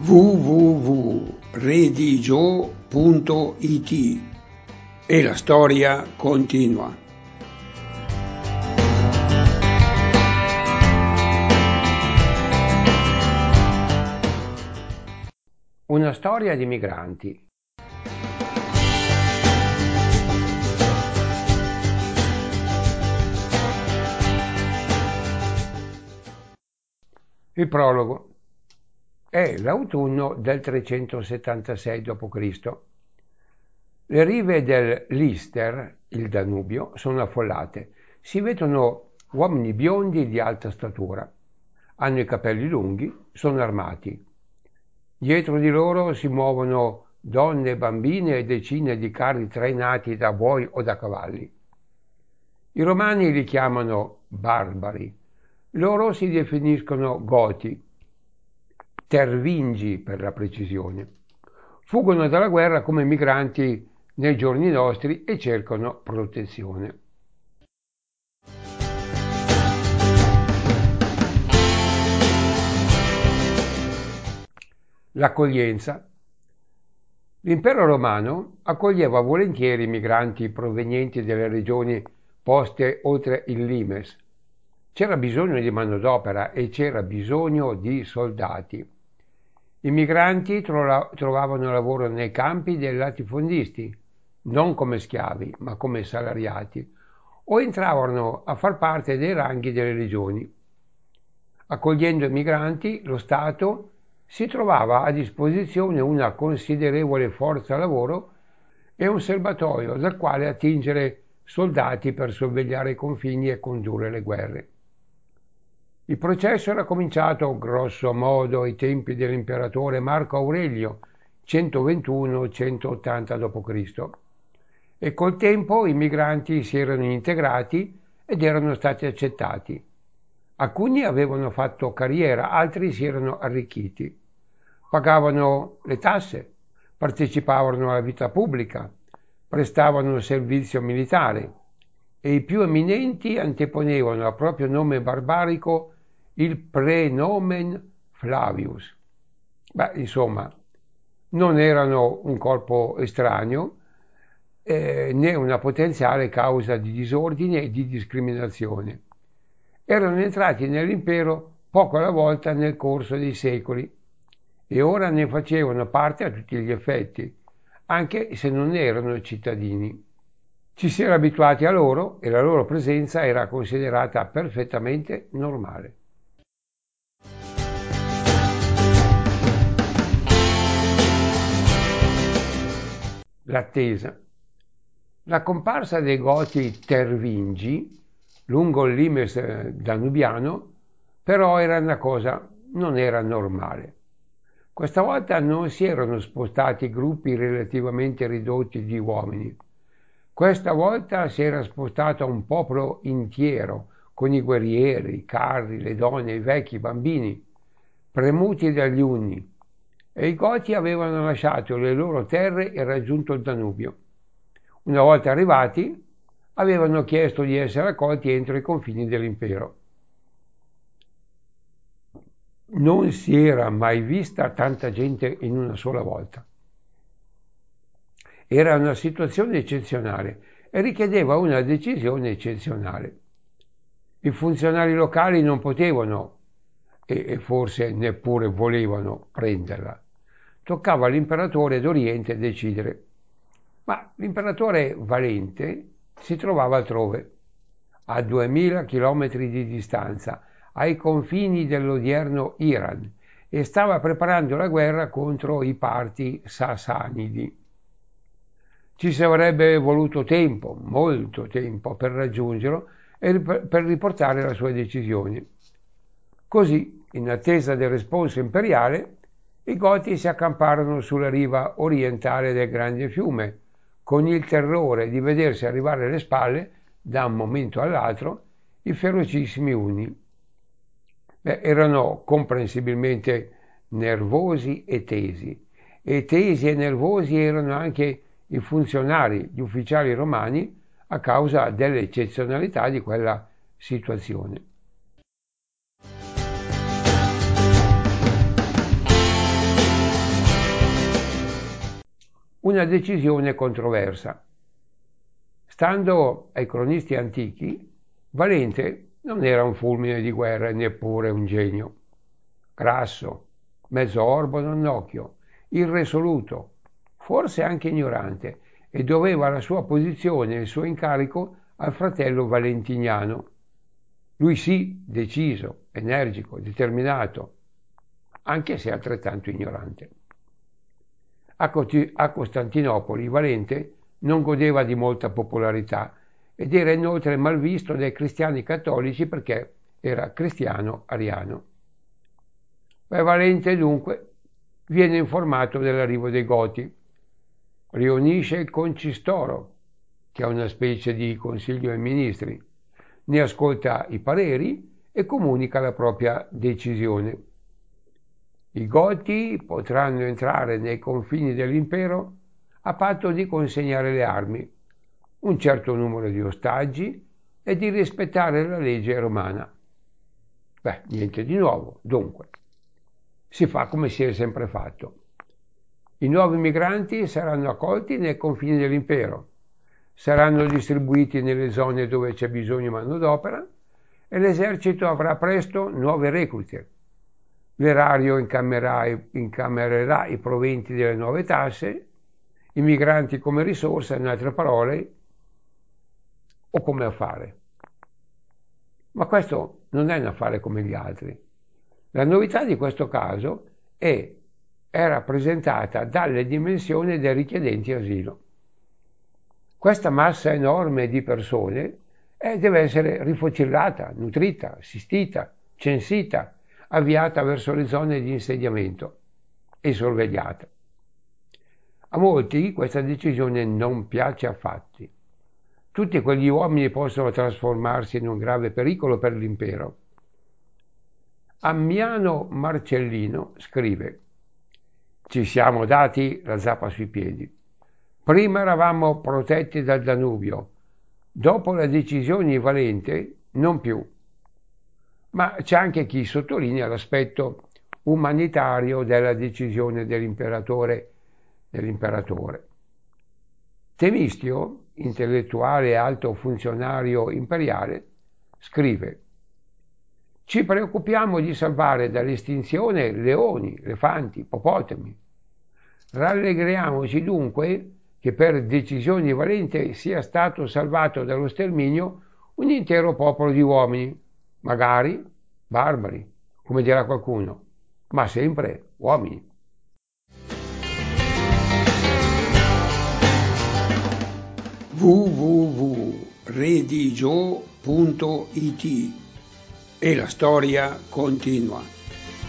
www.redigio.it e la storia continua. Una storia di migranti. Il prologo. È l'autunno del 376 d.C. Le rive dell'Ister, il Danubio, sono affollate. Si vedono uomini biondi di alta statura. Hanno i capelli lunghi, sono armati. Dietro di loro si muovono donne, bambine e decine di carri trainati da buoi o da cavalli. I romani li chiamano barbari. Loro si definiscono Goti, Tervingi per la precisione. Fuggono dalla guerra come migranti nei giorni nostri e cercano protezione. L'accoglienza. L'impero romano accoglieva volentieri i migranti provenienti dalle regioni poste oltre il Limes. C'era bisogno di manodopera e c'era bisogno di soldati. I migranti trovavano lavoro nei campi dei latifondisti, non come schiavi, ma come salariati, o entravano a far parte dei ranghi delle legioni. Accogliendo i migranti, lo Stato si trovava a disposizione una considerevole forza lavoro e un serbatoio dal quale attingere soldati per sorvegliare i confini e condurre le guerre. Il processo era cominciato grosso modo ai tempi dell'imperatore Marco Aurelio, 121-180 d.C. E col tempo i migranti si erano integrati ed erano stati accettati. Alcuni avevano fatto carriera, altri si erano arricchiti. Pagavano le tasse, partecipavano alla vita pubblica, prestavano servizio militare e i più eminenti anteponevano al proprio nome barbarico il prenomen Flavius. Insomma, non erano un corpo estraneo né una potenziale causa di disordine e di discriminazione. Erano entrati nell'impero poco alla volta nel corso dei secoli e ora ne facevano parte a tutti gli effetti, anche se non erano cittadini. Ci si era abituati a loro e la loro presenza era considerata perfettamente normale. L'attesa. La comparsa dei Goti Tervingi lungo il Limes danubiano però era una cosa, non era normale. Questa volta non si erano spostati gruppi relativamente ridotti di uomini. Questa volta si era spostato un popolo intero, con i guerrieri, i carri, le donne, i vecchi, i bambini, premuti dagli Unni, e i Goti avevano lasciato le loro terre e raggiunto il Danubio. Una volta arrivati, avevano chiesto di essere accolti entro i confini dell'impero. Non si era mai vista tanta gente in una sola volta. Era una situazione eccezionale e richiedeva una decisione eccezionale. I funzionari locali non potevano, e forse neppure volevano, prenderla. Toccava all'imperatore d'Oriente decidere. Ma l'imperatore Valente si trovava altrove, a 2000 chilometri di distanza, ai confini dell'odierno Iran, e stava preparando la guerra contro i parti sasanidi. Ci sarebbe voluto tempo, molto tempo, per raggiungerlo e per riportare la sua decisione. Così, in attesa del responso imperiale, i Goti si accamparono sulla riva orientale del grande fiume, con il terrore di vedersi arrivare alle spalle, da un momento all'altro, i ferocissimi Unni. Erano comprensibilmente nervosi e tesi e nervosi erano anche i funzionari, gli ufficiali romani, a causa dell'eccezionalità di quella situazione. una decisione controversa. Stando ai cronisti antichi, Valente non era un fulmine di guerra e neppure un genio. Grasso, mezzo orbo nonnocchio, irresoluto, forse anche ignorante, e doveva la sua posizione e il suo incarico al fratello Valentiniano. Lui sì, deciso, energico, determinato, anche se altrettanto ignorante. A Costantinopoli Valente non godeva di molta popolarità ed era inoltre malvisto dai cristiani cattolici perché era cristiano ariano. Valente dunque viene informato dell'arrivo dei Goti, riunisce il concistoro, che è una specie di consiglio ai ministri, ne ascolta i pareri e comunica la propria decisione. I Goti potranno entrare nei confini dell'impero a patto di consegnare le armi, un certo numero di ostaggi e di rispettare la legge romana. Niente di nuovo, dunque. Si fa come si è sempre fatto. I nuovi migranti saranno accolti nei confini dell'impero, saranno distribuiti nelle zone dove c'è bisogno di manodopera e l'esercito avrà presto nuove reclute. L'erario incamererà i proventi delle nuove tasse, i migranti come risorsa, in altre parole, o come affare. Ma questo non è un affare come gli altri. La novità di questo caso è rappresentata dalle dimensioni dei richiedenti asilo. Questa massa enorme di persone deve essere rifocillata, nutrita, assistita, censita, avviata verso le zone di insediamento e sorvegliata. A molti questa decisione non piace affatto. Tutti quegli uomini possono trasformarsi in un grave pericolo per l'impero. Ammiano Marcellino scrive: ci siamo dati la zappa sui piedi. Prima eravamo protetti dal Danubio, dopo la decisione di Valente non più. Ma c'è anche chi sottolinea l'aspetto umanitario della decisione dell'imperatore. Temistio, intellettuale e alto funzionario imperiale, scrive: ci preoccupiamo di salvare dall'estinzione leoni, elefanti, ippopotami. Rallegriamoci dunque che per decisione Valente sia stato salvato dallo sterminio un intero popolo di uomini, magari barbari, come dirà qualcuno, ma sempre uomini. www.redigio.it e la storia continua.